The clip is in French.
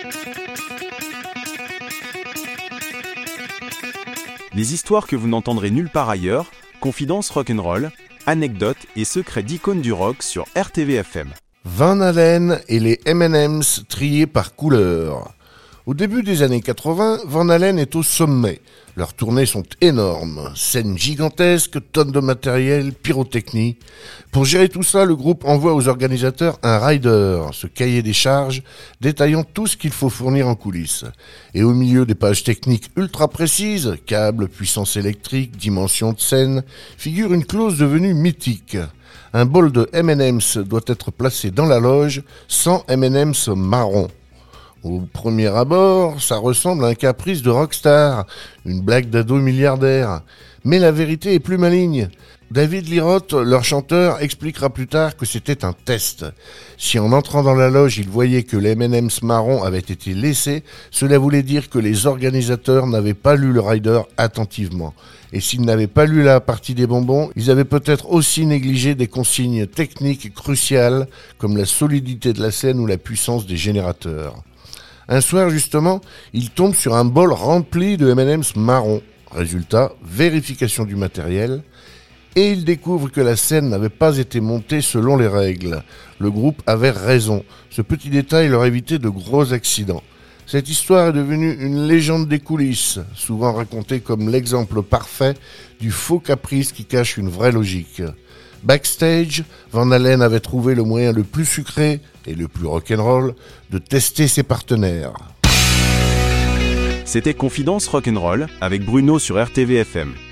Les histoires que vous n'entendrez nulle part ailleurs, confidences rock'n'roll, anecdotes et secrets d'icônes du rock sur RTVFM. Van Halen et les M&M's triés par couleur. Au début des années 80, Van Halen est au sommet. Leurs tournées sont énormes, scènes gigantesques, tonnes de matériel, pyrotechnie. Pour gérer tout ça, le groupe envoie aux organisateurs un rider, ce cahier des charges détaillant tout ce qu'il faut fournir en coulisses. Et au milieu des pages techniques ultra précises, câbles, puissance électrique, dimensions de scène, figure une clause devenue mythique. Un bol de M&M's doit être placé dans la loge sans M&M's marron. Au premier abord, ça ressemble à un caprice de rockstar, une blague d'ado milliardaire. Mais la vérité est plus maligne. David Lee Roth, leur chanteur, expliquera plus tard que c'était un test. Si en entrant dans la loge, il voyait que les M&M's marrons avaient été laissés, cela voulait dire que les organisateurs n'avaient pas lu le rider attentivement. Et s'ils n'avaient pas lu la partie des bonbons, ils avaient peut-être aussi négligé des consignes techniques cruciales, comme la solidité de la scène ou la puissance des générateurs. Un soir, justement, il tombe sur un bol rempli de M&M's marron. Résultat, vérification du matériel. Et il découvre que la scène n'avait pas été montée selon les règles. Le groupe avait raison. Ce petit détail leur évitait de gros accidents. Cette histoire est devenue une légende des coulisses, souvent racontée comme l'exemple parfait du faux caprice qui cache une vraie logique. Backstage, Van Halen avait trouvé le moyen le plus sucré et le plus rock'n'roll de tester ses partenaires. C'était Confidence Rock'n'Roll avec Bruno sur RTVFM.